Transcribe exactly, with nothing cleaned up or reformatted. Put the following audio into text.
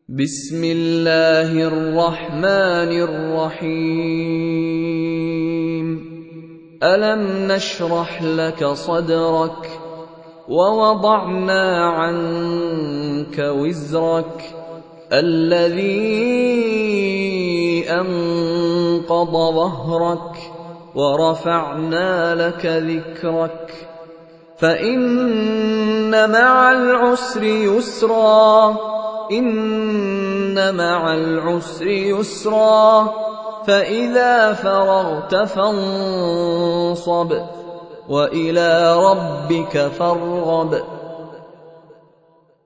بسم الله الرحمن الرحيم ألم نشرح لك صدرك ووضعنا عنك وزرك الذي أنقض ظهرك ورفعنا لك ذكرك فإن مع العسر يسرا إن مع العسر يسرا فإذا فرغت فانصب وإلى ربك فارغب